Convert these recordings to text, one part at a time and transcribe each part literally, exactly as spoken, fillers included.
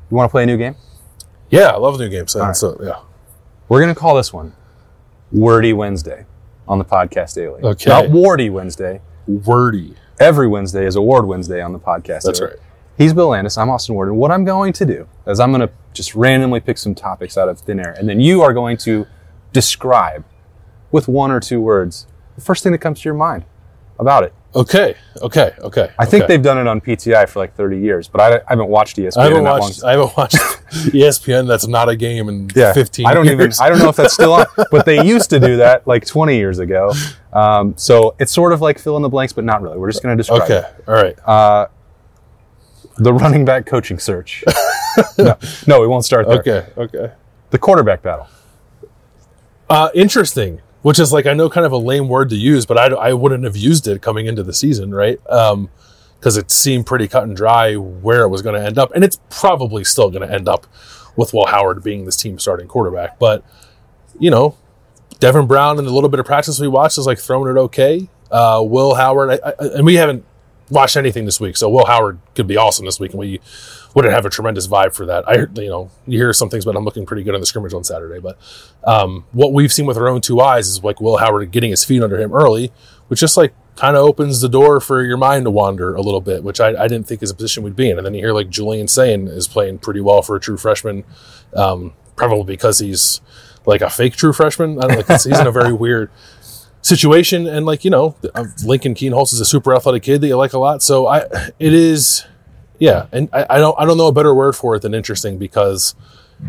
You want to play a new game? Yeah, I love new games. So, right. so yeah. We're going to call this one Wordy Wednesday on the Podcast Daily. Okay. Not Wardy Wednesday. Wordy. Every Wednesday is Award Wednesday on the Podcast That's Daily. right. He's Bill Landis. I'm Austin Warden. What I'm going to do is I'm going to just randomly pick some topics out of thin air, and then you are going to describe with one or two words the first thing that comes to your mind about it. Okay, okay, okay. I think okay. they've done it on P T I for like thirty years, but I, I haven't watched E S P N I haven't in that watched. long. I haven't watched E S P N. That's not a game in yeah, fifteen. I don't years. even. I don't know if that's still on, but they used to do that like twenty years ago. Um, so it's sort of like fill in the blanks, but not really. We're just going to describe. Okay, it. all right. Uh, the running back coaching search. no, no, we won't start there. Okay, okay. The quarterback battle. Uh, interesting. Which is like, I know kind of a lame word to use, but I, I wouldn't have used it coming into the season, right? Um, because it seemed pretty cut and dry where it was going to end up. And it's probably still going to end up with Will Howard being this team's starting quarterback. But, you know, Devin Brown in the little bit of practice we watched is like throwing it okay. Uh, Will Howard, I, I, and we haven't watched anything this week, so Will Howard could be awesome this week, and we wouldn't have a tremendous vibe for that. I heard, you know, you hear some things, but I'm looking pretty good on the scrimmage on Saturday. But um, what we've seen with our own two eyes is like Will Howard getting his feet under him early, which just like kind of opens the door for your mind to wander a little bit, which I, I didn't think is a position we'd be in. And then you hear like Julian Sayin is playing pretty well for a true freshman, um, probably because he's like a fake true freshman. I don't like he's in a very weird situation, and like, you know, Lincoln Keenholz is a super athletic kid that you like a lot. So I, it is, yeah, and I, I don't, I don't know a better word for it than interesting, because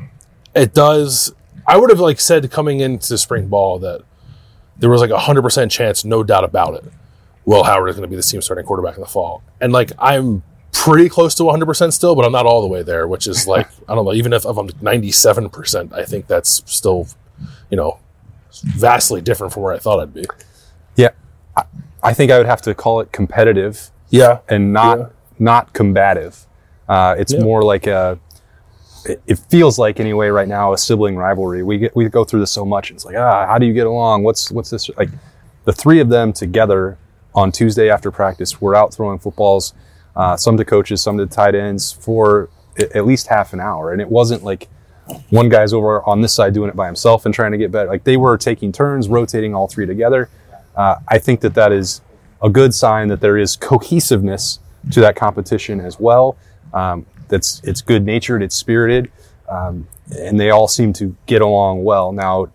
it does. I would have like said coming into spring ball that there was like a hundred percent chance, no doubt about it, Will Howard is going to be the team starting quarterback in the fall, and like I'm pretty close to one hundred percent still, but I'm not all the way there, which is like I don't know. Even if, if I'm ninety-seven percent, I think that's still, you know, vastly different from where I thought I'd be. Yeah, I, I think I would have to call it competitive. Yeah, and not yeah. not combative. Uh, it's yeah. more like a. It, it feels like anyway right now a sibling rivalry. We get we go through this so much. And it's like ah, how do you get along? What's what's this like? The three of them together on Tuesday after practice were out throwing footballs, uh, some to coaches, some to tight ends for at least half an hour, and it wasn't like one guy's over on this side doing it by himself and trying to get better. Like they were taking turns, rotating all three together. Uh, I think that that is a good sign that there is cohesiveness to that competition as well. Um, that's it's good natured, it's spirited, um, and they all seem to get along well. Now,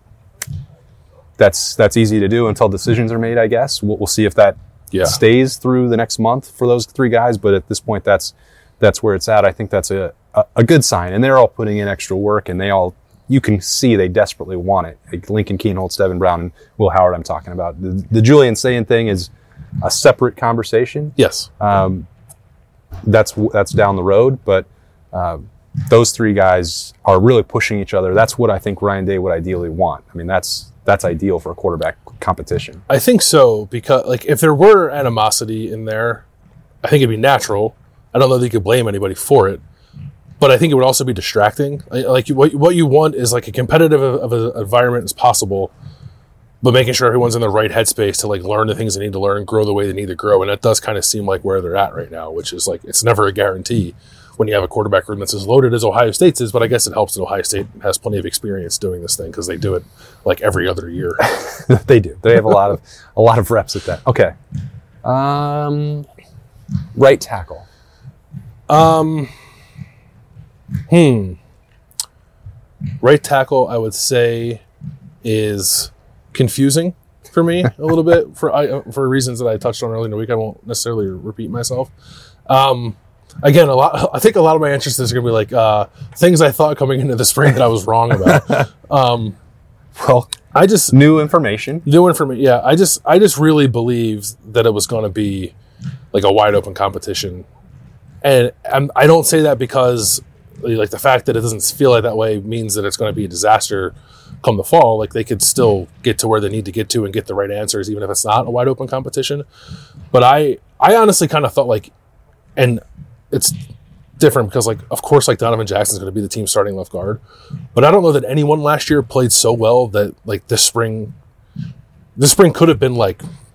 that's that's easy to do until decisions are made. I guess we'll, we'll see if that yeah. stays through the next month for those three guys. But at this point, that's that's where it's at. I think that's a A, a good sign, and they're all putting in extra work, and they all, you can see they desperately want it. Like Lincoln Keenholz, Devin Brown, and Will Howard I'm talking about. The, the Julian Sayin thing is a separate conversation. Yes. Um, that's that's down the road, but uh, those three guys are really pushing each other. That's what I think Ryan Day would ideally want. I mean, that's that's ideal for a quarterback competition. I think so, because like if there were animosity in there, I think it'd be natural. I don't know that you could blame anybody for it. But I think it would also be distracting. Like what what you want is like a competitive of an environment as possible, but making sure everyone's in the right headspace to like learn the things they need to learn, grow the way they need to grow. And that does kind of seem like where they're at right now, which is like it's never a guarantee when you have a quarterback room that's as loaded as Ohio State's is. But I guess it helps that Ohio State has plenty of experience doing this thing because they do it like every other year. They do. They have a lot of a lot of reps at that. Okay, um, right tackle. Um. Hmm. Right tackle, I would say, is confusing for me a little bit for I, for reasons that I touched on earlier in the week. I won't necessarily repeat myself. Um, again, a lot. I think a lot of my answers is going to be like uh, things I thought coming into the spring that I was wrong about. Um, well, I just new information. New information. Yeah, I just I just really believed that it was going to be like a wide open competition, and I'm, I don't say that because. Like the fact that it doesn't feel like that way means that it's going to be a disaster come the fall. Like they could still get to where they need to get to and get the right answers, even if it's not a wide open competition. But I, I honestly kind of felt like, and it's different because like, of course, like Donovan Jackson's going to be the team starting left guard, but I don't know that anyone last year played so well that like this spring, this spring could have been like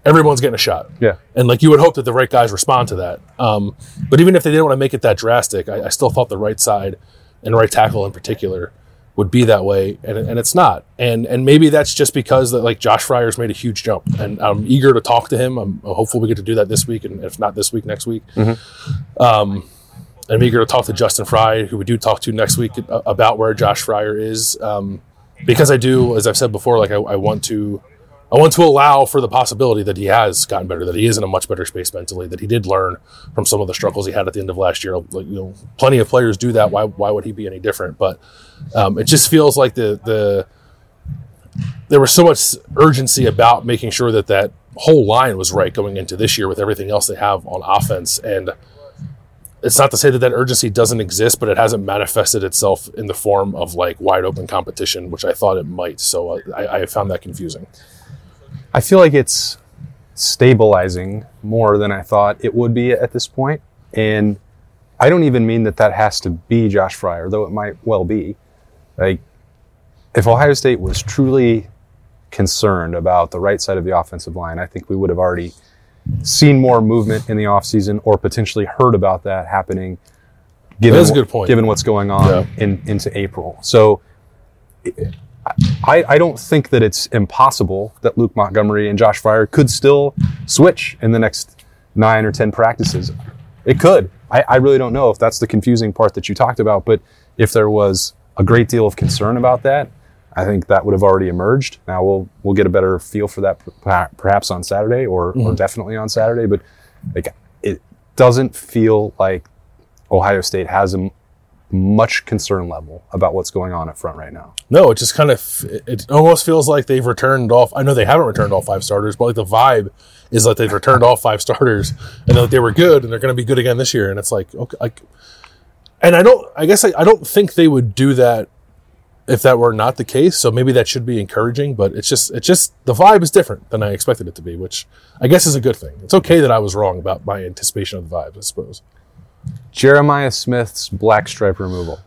everyone's getting a shot. Yeah. And like you would hope that the right guys respond to that. Um, but even if they didn't want to make it that drastic, I, I still thought the right side and right tackle in particular would be that way, and and it's not. And and maybe that's just because that like Josh Fryer's made a huge jump, and I'm eager to talk to him. I'm hopeful we get to do that this week, and if not this week, next week. Mm-hmm. Um, I'm eager to talk to Justin Fry, who we do talk to next week about where Josh Fryer is, um, because I do, as I've said before, like I, I want to. I want to allow for the possibility that he has gotten better, that he is in a much better space mentally, that he did learn from some of the struggles he had at the end of last year. Like, you know, plenty of players do that. Why why would he be any different? But um, it just feels like the the there was so much urgency about making sure that that whole line was right going into this year with everything else they have on offense. And it's not to say that that urgency doesn't exist, but it hasn't manifested itself in the form of like wide open competition, which I thought it might. So I, I found that confusing. I feel like it's stabilizing more than I thought it would be at this point. And I don't even mean that that has to be Josh Fryer, though it might well be. Like, if Ohio State was truly concerned about the right side of the offensive line, I think we would have already seen more movement in the offseason or potentially heard about that happening given, That's a good point. given what's going on yeah. in, into April. So I, I don't think that it's impossible that Luke Montgomery and Josh Fryer could still switch in the next nine or ten practices. It could. I, I really don't know if that's the confusing part that you talked about, but if there was a great deal of concern about that, I think that would have already emerged. Now we'll we'll get a better feel for that perhaps on Saturday or, mm-hmm. or definitely on Saturday, but like it doesn't feel like Ohio State has a much concern level about what's going on up front right now. No, it just kind of, it almost feels like they've returned all, I know they haven't returned all five starters, but like the vibe is like they've returned all five starters and that they were good and they're going to be good again this year. And it's like, okay, like, and I don't, I guess I, I don't think they would do that if that were not the case. So maybe that should be encouraging, but it's just, it's just, the vibe is different than I expected it to be, which I guess is a good thing. It's okay that I was wrong about my anticipation of the vibes, I suppose. Jeremiah Smith's black stripe removal.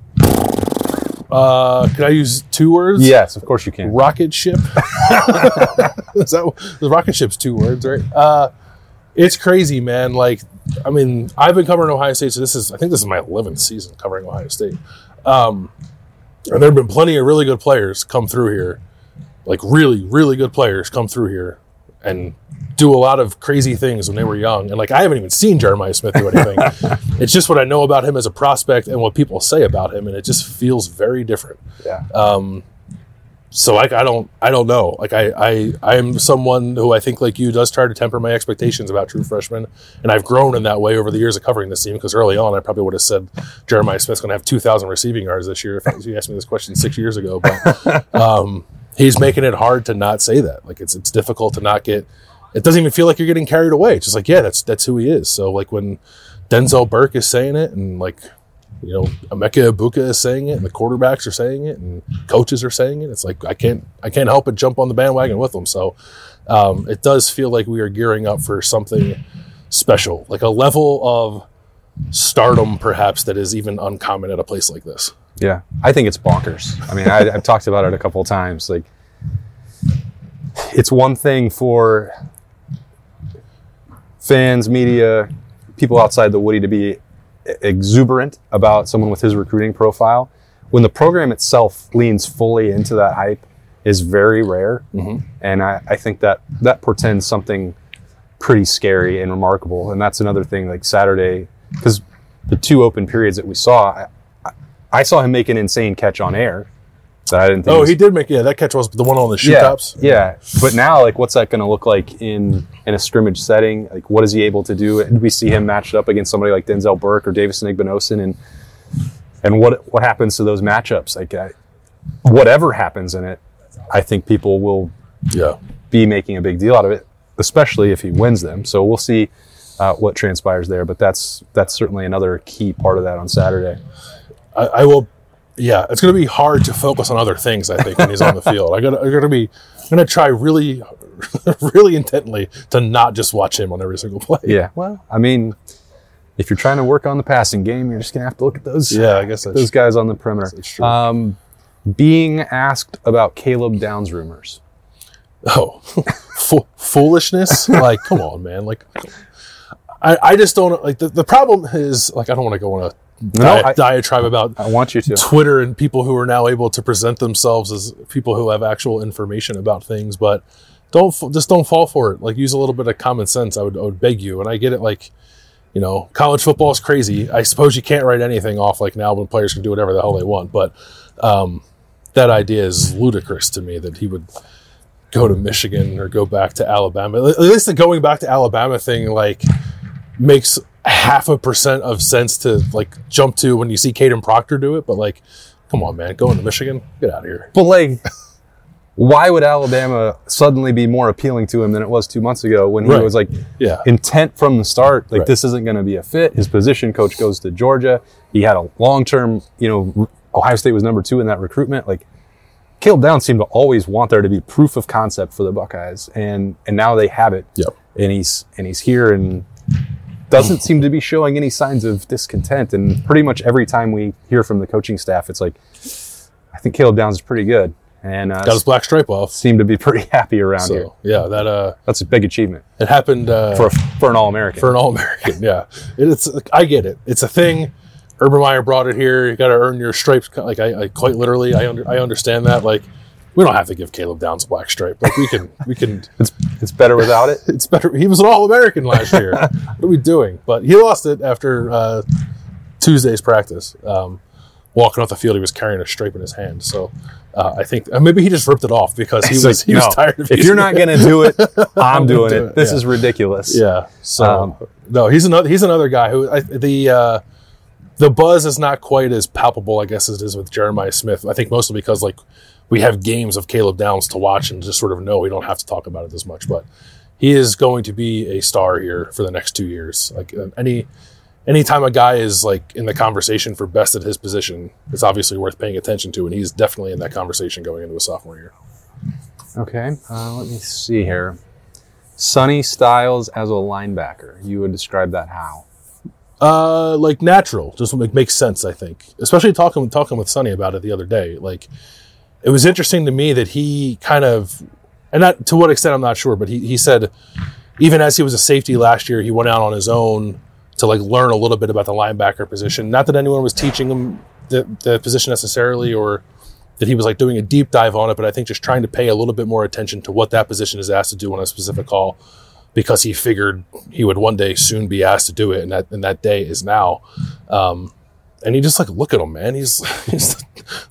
Uh, can I use two words? Yes, of course you can. Rocket ship. Is that, the rocket ship's two words, right? Uh, it's crazy, man. Like, I mean, I've been covering Ohio State, so this is, I think this is my eleventh season covering Ohio State. Um, and there have been plenty of really good players come through here, like really, really good players come through here and do a lot of crazy things when they were young. And like, I haven't even seen Jeremiah Smith do anything. It's just what I know about him as a prospect and what people say about him. And it just feels very different. Yeah. Um, so like, I don't, I don't know. Like I, I, I am someone who I think like you does try to temper my expectations about true freshmen. And I've grown in that way over the years of covering this team. Because early on, I probably would have said Jeremiah Smith's going to have two thousand receiving yards this year. If you asked me this question six years ago, but, um, he's making it hard to not say that. Like it's, it's difficult to not get, it doesn't even feel like you're getting carried away. It's just like, yeah, that's that's who he is. So like when Denzel Burke is saying it and like, you know, Emeka Ibuka is saying it and the quarterbacks are saying it and coaches are saying it, it's like I can't I can't help but jump on the bandwagon with them. So um, it does feel like we are gearing up for something special, like a level of stardom perhaps that is even uncommon at a place like this. Yeah, I think it's bonkers. I mean, I, I've talked about it a couple of times. Like, it's one thing for fans, media, people outside the Woody to be exuberant about someone with his recruiting profile. When the program itself leans fully into that hype is very rare. Mm-hmm. And I, I think that that portends something pretty scary and remarkable. And that's another thing, like Saturday, because the two open periods that we saw, I, I, I saw him make an insane catch on air. That I didn't think oh, was, he did make, yeah, that catch was the one on the shoe yeah, tops. Yeah, but now, like, what's that going to look like in, in a scrimmage setting? Like, what is he able to do? Did we see him matched up against somebody like Denzel Burke or Davison Igbinosun? And and what what happens to those matchups? Like, I, whatever happens in it, I think people will yeah. be making a big deal out of it, especially if he wins them. So we'll see uh, what transpires there. But that's that's certainly another key part of that on Saturday. I, I will. Yeah, it's going to be hard to focus on other things, I think, when he's on the field. I got I'm going to be I'm going to try really, really intently to not just watch him on every single play. Yeah, well, I mean, if you're trying to work on the passing game, you're just going to have to look at those. Yeah, I guess that's those guys on the perimeter. That's true. Um, being asked about Caleb Downs rumors. Oh, Fo- foolishness! Like, come on, man. Like, I, I just don't like the, the problem is like I don't want to go on a No, di- I- diatribe about I want you to. Twitter and people who are now able to present themselves as people who have actual information about things, but don't f- just don't fall for it. Like, use a little bit of common sense. I would, I would beg you. And I get it. Like, you know, college football is crazy. I suppose you can't write anything off like now when players can do whatever the hell they want. But um, that idea is ludicrous to me that he would go to Michigan or go back to Alabama. At least the going back to Alabama thing, like, makes half a percent of sense to like jump to when you see Caden Proctor do it. But like, come on, man, going to Michigan, get out of here. But like, why would Alabama suddenly be more appealing to him than it was two months ago when he Right. was like Yeah. intent from the start, like Right. this isn't going to be a fit. His position coach goes to Georgia. He had a long-term, you know, Ohio State was number two in that recruitment. Like, Caleb Downs seemed to always want there to be proof of concept for the Buckeyes, and and now they have it. Yep. And he's and he's here and doesn't seem to be showing any signs of discontent. And pretty much every time we hear from the coaching staff, it's like, I think Caleb Downs is pretty good. And uh, Got his black stripe off. seem to be pretty happy around here. So yeah, that uh, That's a big achievement it happened uh, for a, for an All-American. for an All-American. Yeah, it, it's I get it. It's a thing. Urban Meyer brought it here. You got to earn your stripes. Like I, I quite literally, I under, I understand that. Like, we don't have to give Caleb Downs a black stripe. Like, we can we can. it's it's better without it. It's better. He was an All-American last year. What are we doing? But he lost it after uh, Tuesday's practice. Um, walking off the field, he was carrying a stripe in his hand. So uh, I think uh, maybe he just ripped it off because he It's was like, he was no, tired of if using you're not it. going to do it, I'm doing do it. it, This yeah. is ridiculous. Yeah. So Um, no, he's another he's another guy who I, the uh, the buzz is not quite as palpable, I guess, as it is with Jeremiah Smith. I think mostly because like we have games of Caleb Downs to watch and just sort of know we don't have to talk about it as much. But he is going to be a star here for the next two years. Like uh, any anytime a guy is like in the conversation for best at his position, it's obviously worth paying attention to, and he's definitely in that conversation going into his sophomore year. Okay. Uh, let me see here. Sonny Styles as a linebacker. You would describe that how? Uh, like natural, just like makes sense. I think, especially talking talking with Sonny about it the other day. Like, it was interesting to me that he kind of, and not to what extent I'm not sure, but he he said even as he was a safety last year, he went out on his own to like learn a little bit about the linebacker position. Not that anyone was teaching him the the position necessarily, or that he was like doing a deep dive on it, but I think just trying to pay a little bit more attention to what that position is asked to do on a specific call, because he figured he would one day soon be asked to do it, and that and that day is now. Um, and you just like look at him, man. He's he's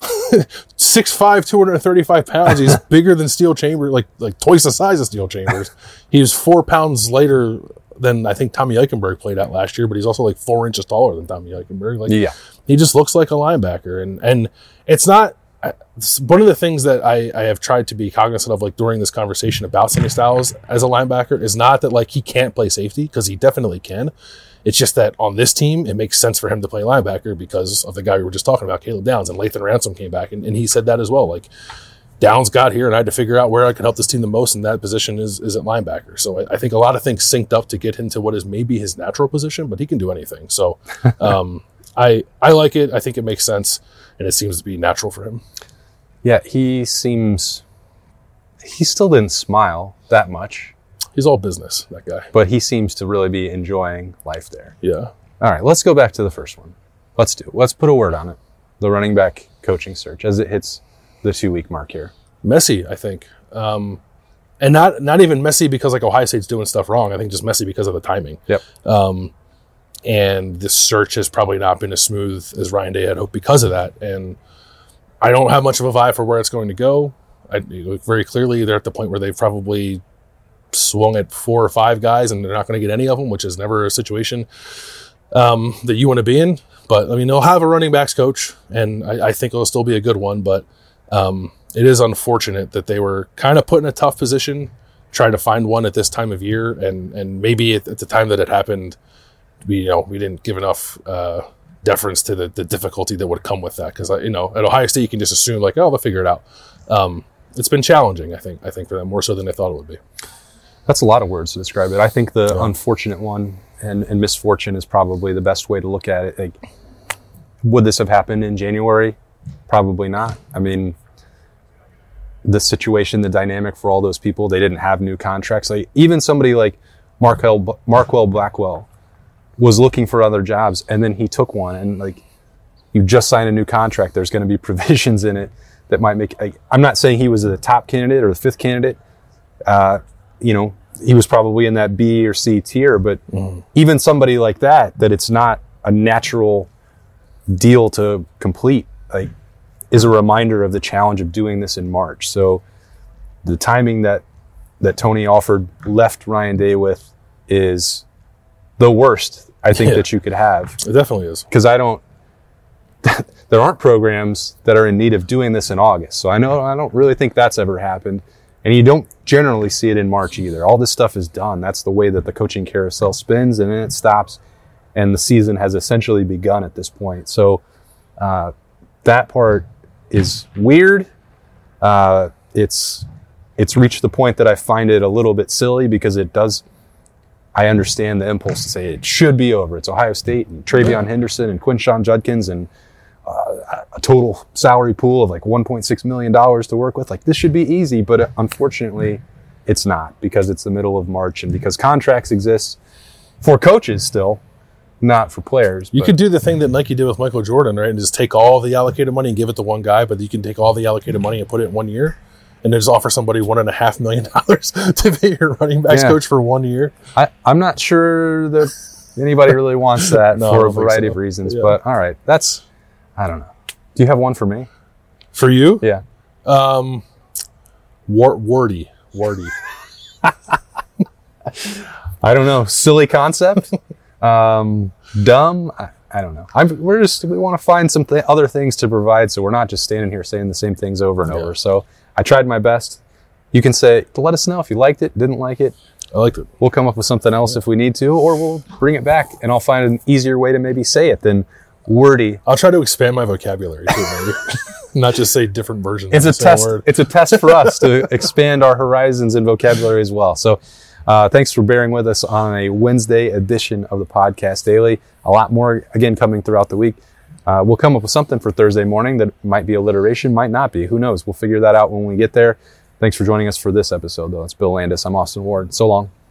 six five, two hundred thirty-five pounds. He's bigger than Steel Chambers, like like twice the size of Steel Chambers. He's four pounds lighter than I think Tommy Eichenberg played at last year, but he's also like four inches taller than Tommy Eichenberg. Like, Yeah. he just looks like a linebacker, and and it's not. It's one of the things that I, I have tried to be cognizant of, like during this conversation about Sonny Styles as a linebacker, is not that like he can't play safety, because he definitely can. It's just that on this team, it makes sense for him to play linebacker because of the guy we were just talking about, Caleb Downs, and Lathan Ransom came back, and, and he said that as well. Like, Downs got here, and I had to figure out where I could help this team the most, and that position is is at linebacker. So I, I think a lot of things synced up to get him to what is maybe his natural position, but he can do anything. So um, I I like it. I think it makes sense, and it seems to be natural for him. Yeah, he seems, he still didn't smile that much, He's all business, that guy. but he seems to really be enjoying life there. Yeah. All right, let's go back to the first one. Let's do, let's put a word on it. The running back coaching search as it hits the two week mark here. Messy, I think. Um, and not not even messy because like Ohio State's doing stuff wrong. I think just messy because of the timing. Yep. Um, and this search has probably not been as smooth as Ryan Day had hoped because of that. And I don't have much of a vibe for where it's going to go. I look very clearly they're at the point where they've probably swung at four or five guys, and they're not going to get any of them, which is never a situation um, that you want to be in. But I mean, they'll have a running backs coach, and I, I think it'll still be a good one. But um, it is unfortunate that they were kind of put in a tough position trying to find one at this time of year, and and maybe at, at the time that it happened, we you know we didn't give enough uh, deference to the, the difficulty that would come with that. Because you know at Ohio State you can just assume like, oh, they'll figure it out. Um, it's been challenging, I think. I think for them more so than they thought it would be. That's a lot of words to describe it. I think the Yeah. unfortunate one and, and misfortune is probably the best way to look at it. Like, would this have happened in January? Probably not. I mean, the situation, the dynamic for all those people. They didn't have new contracts. Like even somebody like Markel, Markwell Blackwell was looking for other jobs, and then he took one. And like, you just signed a new contract. There's going to be provisions in it that might make. Like, I'm not saying he was the top candidate or the fifth candidate. Uh, you know, he was probably in that B or C tier. But mm. even somebody like that, that it's not a natural deal to complete, like, is a reminder of the challenge of doing this in March. So the timing that that Tony Alford left Ryan Day with is the worst, I think, yeah. that you could have. It definitely is. Because I don't, there aren't programs that are in need of doing this in August. So I know, I don't really think that's ever happened. And you don't generally see it in March either. All this stuff is done. That's the way that the coaching carousel spins, and then it stops, and the season has essentially begun at this point. So uh, that part is weird. Uh, it's it's reached the point that I find it a little bit silly, because it does, I understand the impulse to say it should be over. It's Ohio State and Travion Henderson and Quinshon Judkins and uh, a total salary pool of like one point six million dollars to work with. Like, this should be easy, but unfortunately it's not, because it's the middle of March and because contracts exist for coaches still, not for players. You but. could do the thing that Nike did with Michael Jordan, right? And just take all the allocated money and give it to one guy, but you can take all the allocated money and put it in one year and then just offer somebody one and a half million dollars to pay your running backs yeah. coach for one year. I, I'm not sure that anybody really wants that no, for a variety so. of reasons, yeah. but all right. That's, I don't know. Do you have one for me? For you? Yeah. Um, War- Wardy. Wardy. I don't know. Silly concept. Um, dumb. I, I don't know. I'm, we're just, we want to find some th- other things to provide, so we're not just standing here saying the same things over and yeah. over. So I tried my best. You can say, let us know if you liked it, didn't like it. I liked it. We'll come up with something else yeah. if we need to, or we'll bring it back, and I'll find an easier way to maybe say it than wordy. I'll try to expand my vocabulary too, maybe. Not just say different versions. It's of a the same test. word. It's a test for us to expand our horizons and vocabulary as well. So uh, thanks for bearing with us on a Wednesday edition of the Podcast Daily. A lot more, again, coming throughout the week. Uh, we'll come up with something for Thursday morning that might be alliteration, might not be. Who knows? We'll figure that out when we get there. Thanks for joining us for this episode, though. It's Bill Landis. I'm Austin Ward. So long.